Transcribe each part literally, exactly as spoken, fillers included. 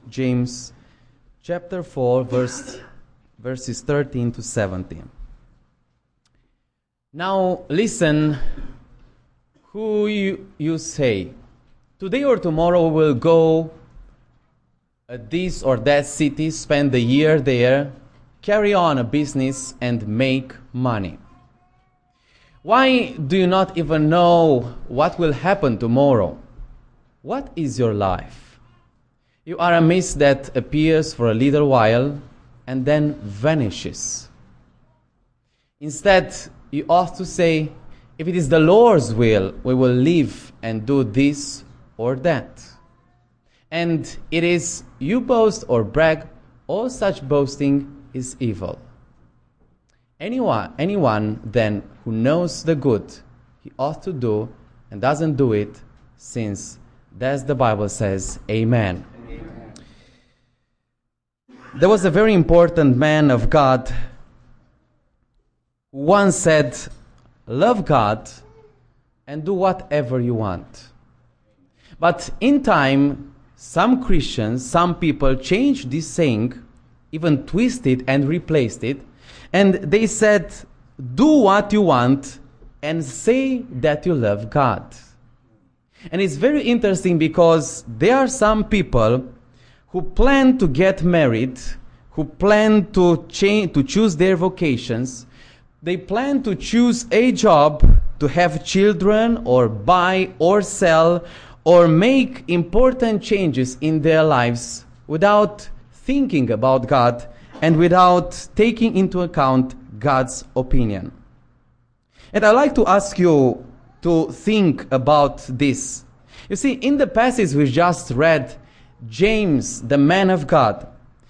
James chapter four, verse, verses thirteen to seventeen. Now listen, who you, you say, today or tomorrow we will go at this or that city, spend the year there, carry on a business and make money. Why do you not even know what will happen tomorrow? What is your life? You are a mist that appears for a little while and then vanishes. Instead, you ought to say, if it is the Lord's will, we will live and do this or that. And it is you boast or brag, all such boasting is evil. Anyone, anyone then who knows the good he ought to do and doesn't do it, since that's the Bible says, Amen. Amen. There was a very important man of God who once said, love God and do whatever you want. But in time, some Christians, some people changed this saying, even twisted and replaced it, and they said, do what you want and say that you love God. And it's very interesting because there are some people who plan to get married, who plan to change, to choose their vocations. They plan to choose a job, to have children, or buy or sell, or make important changes in their lives without thinking about God and without taking into account God's opinion. And I'd like to ask you to think about this. You see, in the passage we just read, James, the man of God,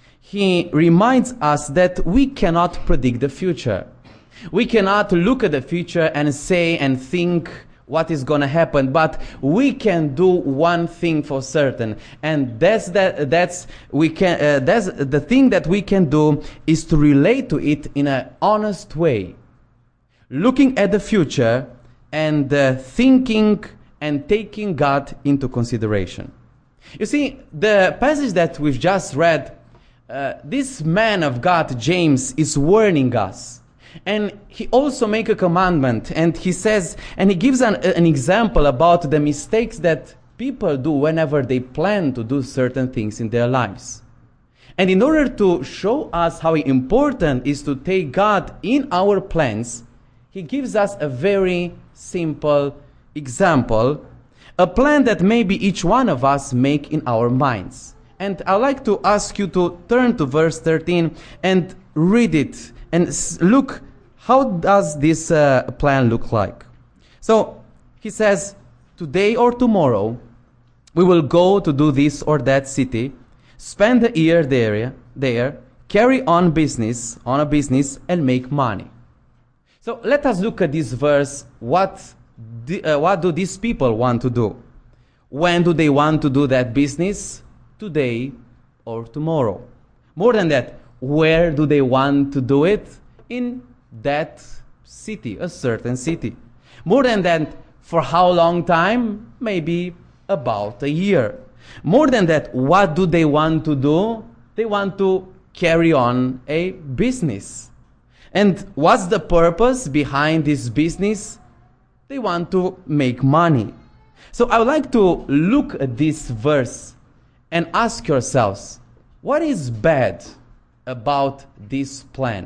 he reminds us that we cannot predict the future. We cannot look at the future and say and think what is going to happen, but we can do one thing for certain, and that's that. That's we can. Uh, that's the thing that we can do is to relate to it in an honest way, looking at the future and uh, thinking and taking God into consideration. You see, the passage that we've just read, uh, this man of God, James, is warning us. And he also makes a commandment, and he says, and he gives an, an example about the mistakes that people do whenever they plan to do certain things in their lives. And in order to show us how important it is to take God in our plans, he gives us a very simple example, a plan that maybe each one of us make in our minds. And I'd like to ask you to turn to verse thirteen and read it. And look, how does this uh, plan look like? So, he says, today or tomorrow, we will go to do this or that city, spend the year there, there, carry on business, on a business, and make money. So, let us look at this verse. What, do, uh, what do these people want to do? When do they want to do that business? Today or tomorrow. More than that, where do they want to do it? In that city, a certain city. More than that, for how long time? Maybe about a year. More than that, what do they want to do? They want to carry on a business. And what's the purpose behind this business? They want to make money. So I would like to look at this verse and ask yourselves, what is bad about this plan?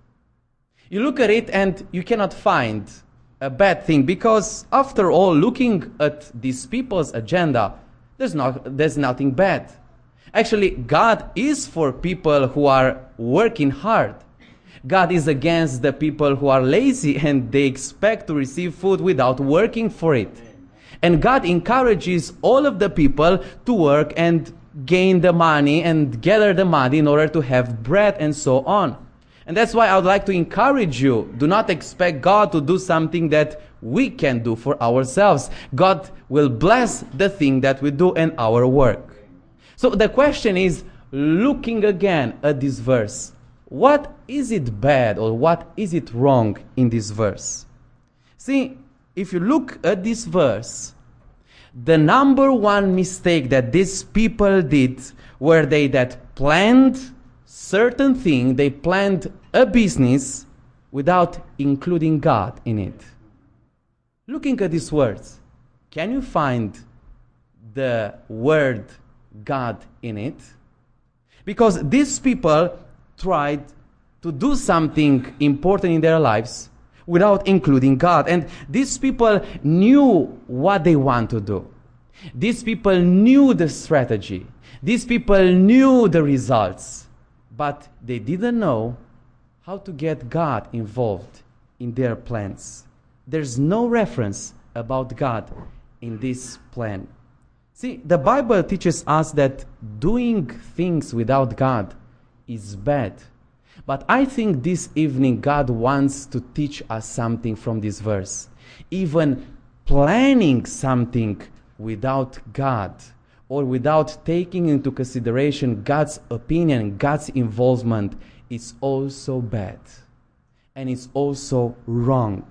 You look at it and you cannot find a bad thing, because after all, looking at these people's agenda, there's not there's nothing bad. Actually, God is for people who are working hard. God is against the people who are lazy and they expect to receive food without working for it. And God encourages all of the people to work and gain the money and gather the money in order to have bread and so on. And that's why I would like to encourage you. Do not expect God to do something that we can do for ourselves. God will bless the thing that we do and our work. So the question is, looking again at this verse, what is it bad or what is it wrong in this verse? See, if you look at this verse, The number one mistake that these people did were they that planned certain thing, they planned a business without including God in it. Looking at these words, can you find the word God in it? Because these people tried to do something important in their lives without including God. And these people knew what they want to do. These people knew the strategy. These people knew the results. But they didn't know how to get God involved in their plans. There's no reference about God in this plan. See, the Bible teaches us that doing things without God is bad. But I think this evening God wants to teach us something from this verse. Even planning something without God or without taking into consideration God's opinion, God's involvement, is also bad. And it's also wrong.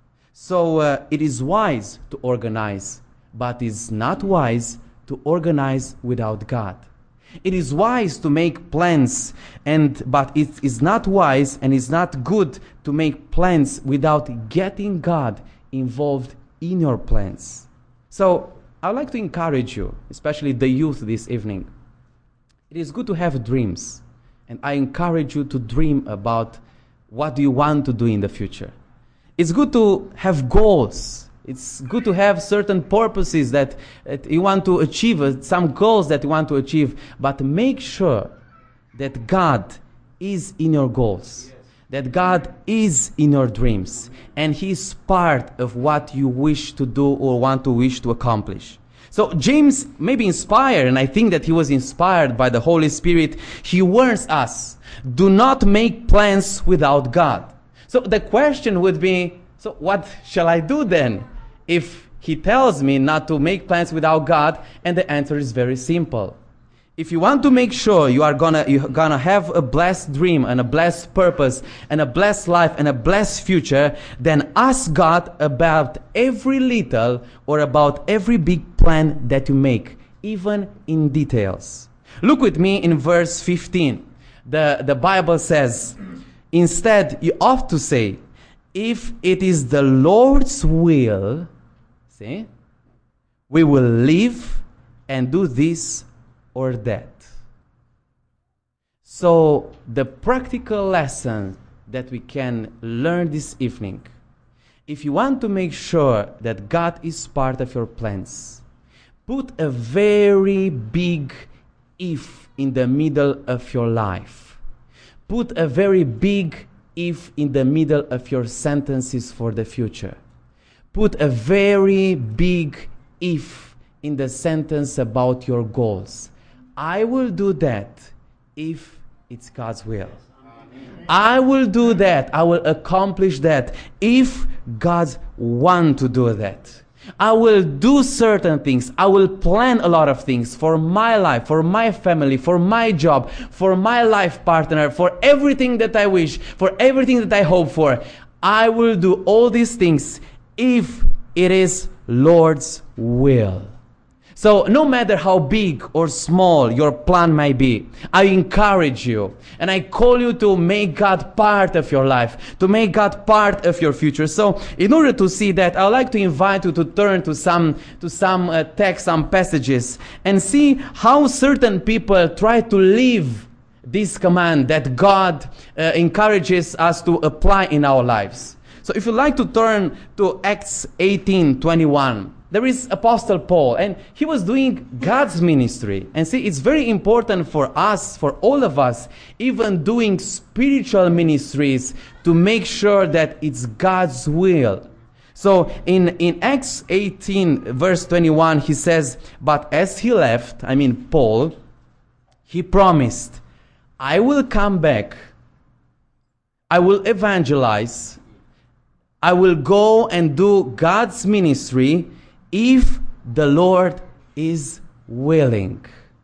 So uh, it is wise to organize, but it's not wise to organize without God. It is wise to make plans, and but it is not wise and it's not good to make plans without getting God involved in your plans. So I would like to encourage you, especially the youth this evening. It is good to have dreams, and I encourage you to dream about what do you want to do in the future. It's good to have goals. It's good to have certain purposes that, that you want to achieve, uh, some goals that you want to achieve, but make sure that God is in your goals, yes. That God is in your dreams, and He is part of what you wish to do or want to wish to accomplish. So James may be inspired, and I think that he was inspired by the Holy Spirit. He warns us, do not make plans without God. So the question would be, so what shall I do then? If he tells me not to make plans without God, and the answer is very simple. If you want to make sure you are gonna you're gonna have a blessed dream and a blessed purpose and a blessed life and a blessed future, then ask God about every little or about every big plan that you make, even in details. Look with me in verse fifteen. The, the Bible says, instead you ought to say, if it is the Lord's will, see, we will live and do this or that. So the practical lesson that we can learn this evening, if you want to make sure that God is part of your plans, put a very big if in the middle of your life. Put a very big if in the middle of your sentences for the future. Put a very big if in the sentence about your goals. I will do that if it's God's will. I will do that. I will accomplish that if God wants to do that. I will do certain things. I will plan a lot of things for my life, for my family, for my job, for my life partner, for everything that I wish, for everything that I hope for. I will do all these things if it is Lord's will. So no matter how big or small your plan might be, I encourage you and I call you to make God part of your life, to make God part of your future. So in order to see that, I would like to invite you to turn to some to some uh, text, some passages, and see how certain people try to live this command that God uh, encourages us to apply in our lives. So if you'd like to turn to Acts eighteen twenty-one, there is Apostle Paul, and he was doing God's ministry. And see, it's very important for us, for all of us, even doing spiritual ministries, to make sure that it's God's will. So in, in Acts eighteen, verse twenty-one, he says, but as he left, I mean Paul, he promised, I will come back, I will evangelize, I will go and do God's ministry if the Lord is willing.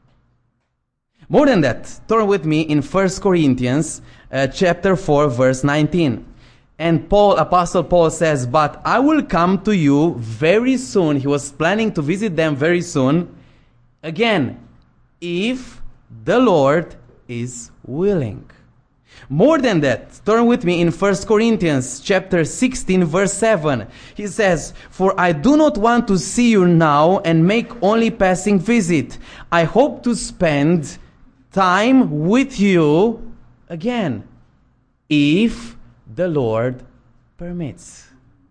More than that, turn with me in First Corinthians uh, chapter four, verse nineteen. And Paul, Apostle Paul says, but I will come to you very soon. He was planning to visit them very soon. Again, if the Lord is willing. More than that, turn with me in First Corinthians chapter sixteen, verse seven. He says, for I do not want to see you now and make only passing visit. I hope to spend time with you again, if the Lord permits.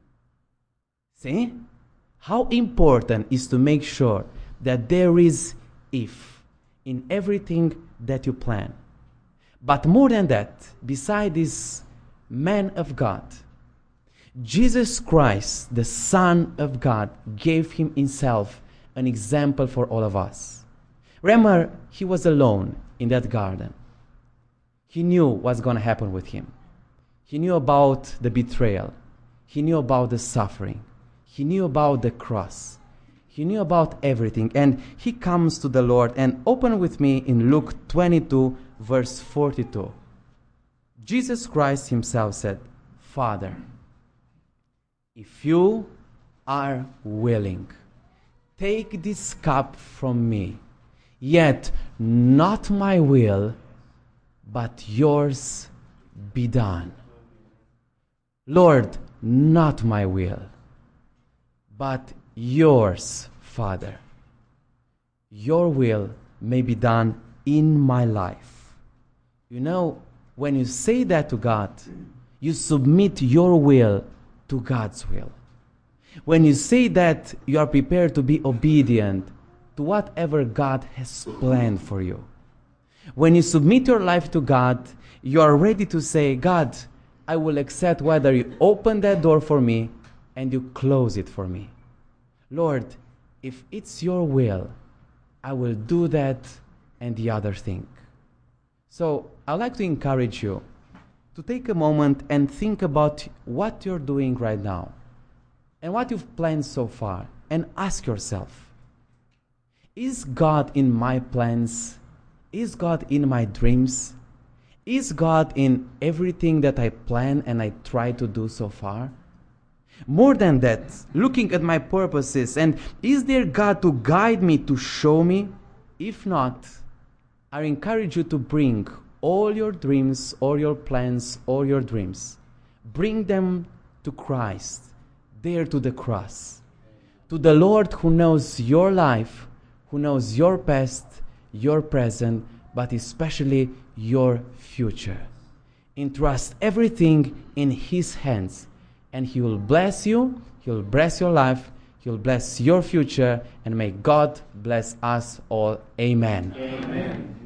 See? How important is to make sure that there is if in everything that you plan. But more than that, beside this man of God, Jesus Christ, the Son of God, gave him himself an example for all of us. Remember, he was alone in that garden. He knew what's going to happen with him. He knew about the betrayal. He knew about the suffering. He knew about the cross. He knew about everything. And he comes to the Lord. And open with me in Luke twenty-two, verse forty-two. Jesus Christ himself said, Father, if you are willing, take this cup from me, yet not my will, but yours be done. Lord, not my will, but yours, Father. Your will may be done in my life. You know, when you say that to God, you submit your will to God's will. When you say that, you are prepared to be obedient to whatever God has planned for you. When you submit your life to God, you are ready to say, God, I will accept whether you open that door for me and you close it for me. Lord, if it's your will, I will do that and the other thing. So I'd like to encourage you to take a moment and think about what you're doing right now and what you've planned so far, and ask yourself, is God in my plans? Is God in my dreams? Is God in everything that I plan and I try to do so far? More than that, looking at my purposes, and is there God to guide me, to show me? If not, I encourage you to bring all your dreams, all your plans, all your dreams. Bring them to Christ, there to the cross. To the Lord who knows your life, who knows your past, your present, but especially your future. Entrust everything in His hands, and He will bless you, He will bless your life, He will bless your future, and may God bless us all. Amen. Amen.